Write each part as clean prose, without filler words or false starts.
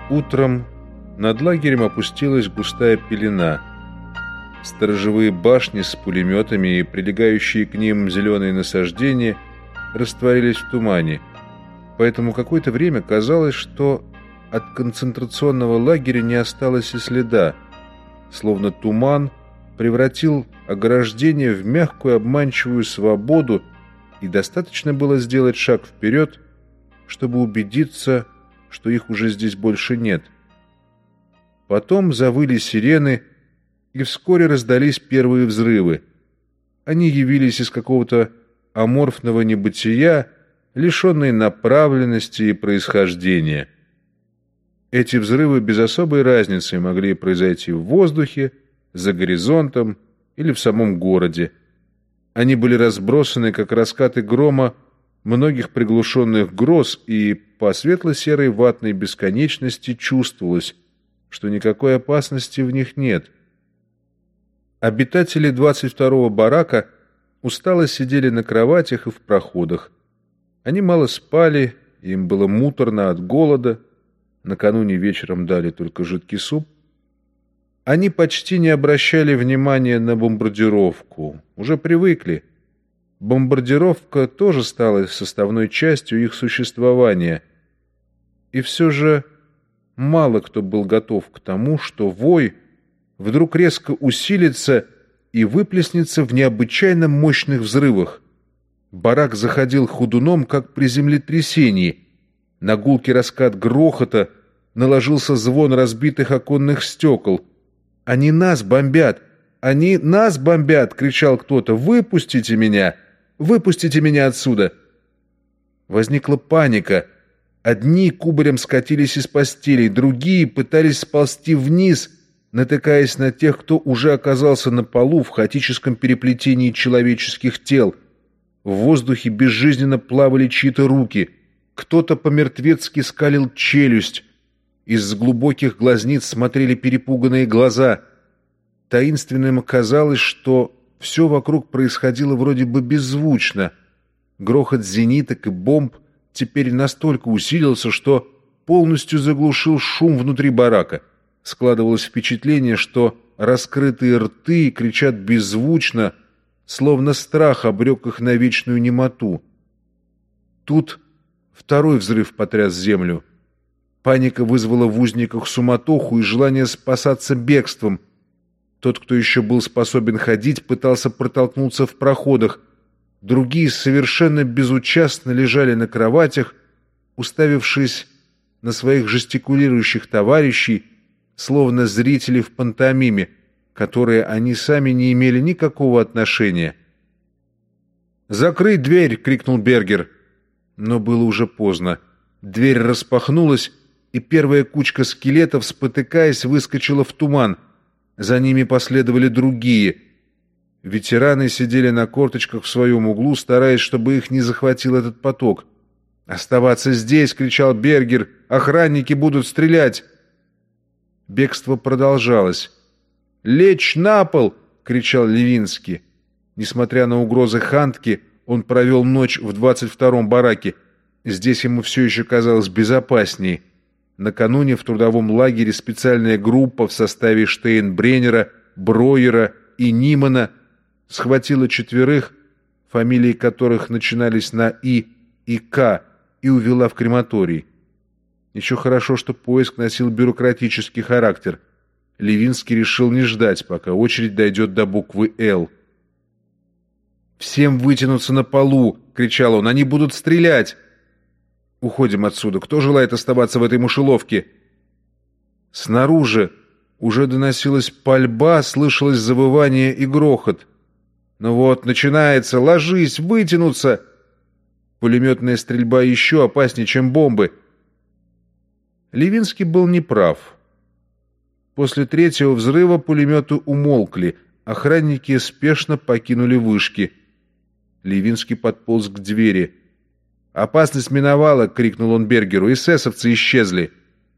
Утром над лагерем опустилась густая пелена. Сторожевые башни с пулеметами и прилегающие к ним зеленые насаждения растворились в тумане. Поэтому какое-то время казалось, что от концентрационного лагеря не осталось и следа, словно туман превратил ограждение в мягкую обманчивую свободу, и достаточно было сделать шаг вперед, чтобы убедиться, что их уже здесь больше нет. Потом завыли сирены, и вскоре раздались первые взрывы. Они явились из какого-то аморфного небытия, лишенные направленности и происхождения. Эти взрывы без особой разницы могли произойти в воздухе, за горизонтом или в самом городе. Они были разбросаны, как раскаты грома, многих приглушенных гроз, и по светло-серой ватной бесконечности чувствовалось, что никакой опасности в них нет. Обитатели 22-го барака устало сидели на кроватях и в проходах. Они мало спали, им было муторно от голода, накануне вечером дали только жидкий суп. Они почти не обращали внимания на бомбардировку, уже привыкли. Бомбардировка тоже стала составной частью их существования. И все же мало кто был готов к тому, что вой вдруг резко усилится и выплеснется в необычайно мощных взрывах. Барак заходил ходуном, как при землетрясении. На гулкий раскат грохота наложился звон разбитых оконных стекол. «Они нас бомбят! Они нас бомбят!» — кричал кто-то. «Выпустите меня! Выпустите меня отсюда!» Возникла паника. Одни кубарем скатились из постелей, другие пытались сползти вниз, натыкаясь на тех, кто уже оказался на полу в хаотическом переплетении человеческих тел. В воздухе безжизненно плавали чьи-то руки. Кто-то по-мертвецки скалил челюсть. Из глубоких глазниц смотрели перепуганные глаза. Таинственным казалось, что все вокруг происходило вроде бы беззвучно. Грохот зениток и бомб теперь настолько усилился, что полностью заглушил шум внутри барака. Складывалось впечатление, что раскрытые рты кричат беззвучно, словно страх обрек их на вечную немоту. Тут второй взрыв потряс землю. Паника вызвала в узниках суматоху и желание спасаться бегством. Тот, кто еще был способен ходить, пытался протолкнуться в проходах. Другие совершенно безучастно лежали на кроватях, уставившись на своих жестикулирующих товарищей, словно зрители в пантомиме, которые они сами не имели никакого отношения. «Закрыть дверь!» — крикнул Бергер. Но было уже поздно. Дверь распахнулась, и первая кучка скелетов, спотыкаясь, выскочила в туман. За ними последовали другие. Ветераны сидели на корточках в своем углу, стараясь, чтобы их не захватил этот поток. «Оставаться здесь!» — кричал Бергер. «Охранники будут стрелять!» Бегство продолжалось. «Лечь на пол!» — кричал Левинский. Несмотря на угрозы Хантки, он провел ночь в 22-м бараке. Здесь ему все еще казалось безопаснее. Накануне в трудовом лагере специальная группа в составе Штейнбреннера, Броера и Нимана схватила 4, фамилии которых начинались на «И» и «К», и увела в крематорий. Еще хорошо, что поиск носил бюрократический характер. Левинский решил не ждать, пока очередь дойдет до буквы «Л». «Всем вытянуться на полу!» — кричал он. «Они будут стрелять!» «Уходим отсюда. Кто желает оставаться в этой мышеловке?» Снаружи уже доносилась пальба, слышалось завывание и грохот. «Ну вот, начинается! Ложись! Вытянуться!» Пулеметная стрельба еще опаснее, чем бомбы. Левинский был неправ. После 3-го взрыва пулеметы умолкли. Охранники спешно покинули вышки. Левинский подполз к двери. «Опасность миновала!» — крикнул он Бергеру. «Эсэсовцы исчезли!»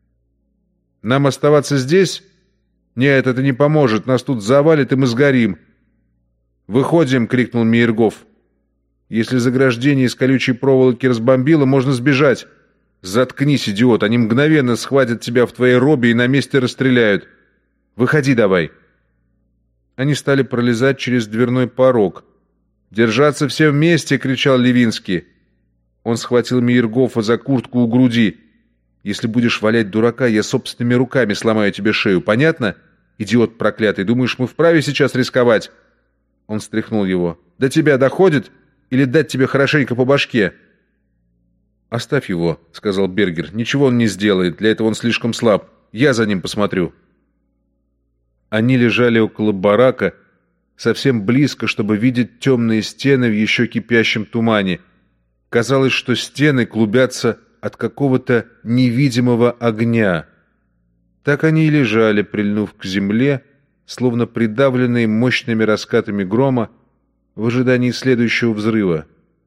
«Нам оставаться здесь? Нет, это не поможет. Нас тут завалит, и мы сгорим!» «Выходим!» — крикнул Мейергоф. «Если заграждение из колючей проволоки разбомбило, можно сбежать!» «Заткнись, идиот! Они мгновенно схватят тебя в твоей робе и на месте расстреляют! Выходи давай!» Они стали пролезать через дверной порог. «Держаться все вместе!» — кричал Левинский. Он схватил Мейергофа за куртку у груди. «Если будешь валять дурака, я собственными руками сломаю тебе шею. Понятно? Идиот проклятый! Думаешь, мы вправе сейчас рисковать?» Он стряхнул его. «До тебя доходит? Или дать тебе хорошенько по башке?» «Оставь его», — сказал Бергер. «Ничего он не сделает. Для этого он слишком слаб. Я за ним посмотрю». Они лежали около барака, совсем близко, чтобы видеть темные стены в еще кипящем тумане. Казалось, что стены клубятся от какого-то невидимого огня. Так они и лежали, прильнув к земле, словно придавленные мощными раскатами грома, в ожидании следующего взрыва.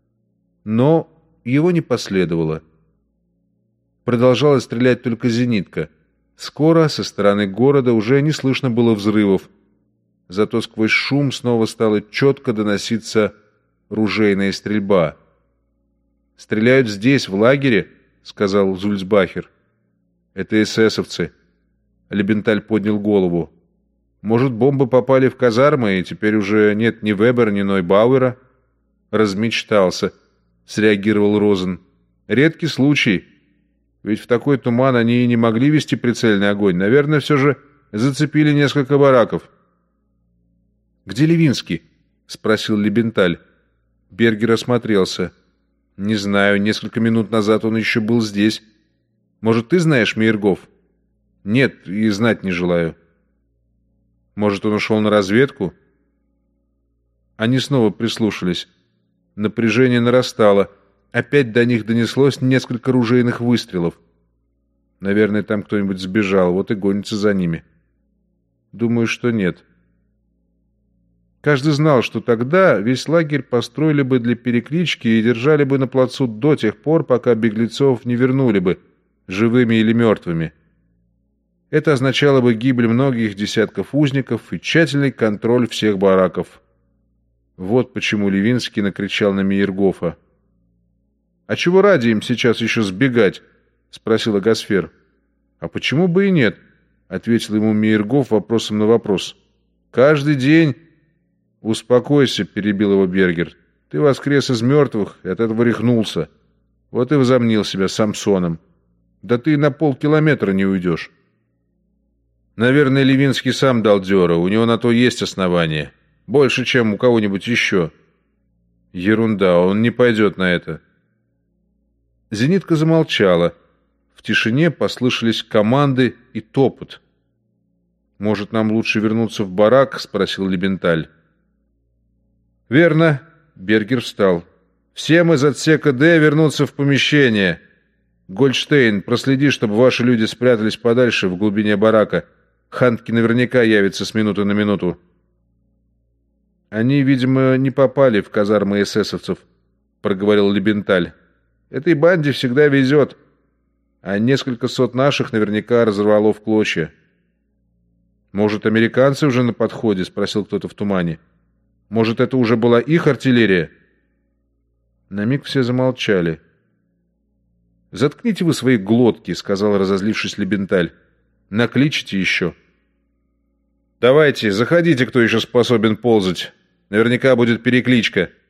Но его не последовало. Продолжала стрелять только зенитка. Скоро со стороны города уже не слышно было взрывов, зато сквозь шум снова стала четко доноситься ружейная стрельба. «Стреляют здесь, в лагере», — сказал Зульцбахер. «Это эсэсовцы». Лебенталь поднял голову. «Может, бомбы попали в казармы, и теперь уже нет ни Вебера, ни Нойбауэра?» «Размечтался», — среагировал Розен. «Редкий случай. Ведь в такой туман они и не могли вести прицельный огонь. Наверное, все же зацепили несколько бараков». «Где Левинский?» — спросил Лебенталь. Бергер осмотрелся. «Не знаю, несколько минут назад он еще был здесь. Может, ты знаешь Мейергоф?» «Нет, и знать не желаю». «Может, он ушел на разведку?» Они снова прислушались. Напряжение нарастало. Опять до них донеслось несколько ружейных выстрелов. Наверное, там кто-нибудь сбежал, вот и гонится за ними. Думаю, что нет. Каждый знал, что тогда весь лагерь построили бы для переклички и держали бы на плацу до тех пор, пока беглецов не вернули бы, живыми или мертвыми. Это означало бы гибель многих десятков узников и тщательный контроль всех бараков. Вот почему Левинский накричал на Мейергофа. «А чего ради им сейчас еще сбегать?» — спросил Агасфер. «А почему бы и нет?» — ответил ему Мейергоф вопросом на вопрос. «Каждый день...» «Успокойся», — перебил его Бергер. «Ты воскрес из мертвых и от этого рехнулся. Вот и возомнил себя Самсоном. Да ты на полкилометра не уйдешь». «Наверное, Левинский сам дал дёру. У него на то есть основания. Больше, чем у кого-нибудь еще». «Ерунда, он не пойдет на это». Зенитка замолчала. В тишине послышались команды и топот. «Может, нам лучше вернуться в барак?» — спросил Лебенталь. «Верно», — Бергер встал. «Всем из отсека Д вернуться в помещение. Гольдштейн, проследи, чтобы ваши люди спрятались подальше в глубине барака. Хантки наверняка явится с минуты на минуту». «Они, видимо, не попали в казармы эсэсовцев», — проговорил Лебенталь. «Этой банде всегда везет, а несколько сот наших наверняка разорвало в клочья». «Может, американцы уже на подходе?» — спросил кто-то в тумане. «Может, это уже была их артиллерия?» На миг все замолчали. «Заткните вы свои глотки», — сказал, разозлившись Лебенталь. «Накличите еще». «Давайте, заходите, кто еще способен ползать. Наверняка будет перекличка».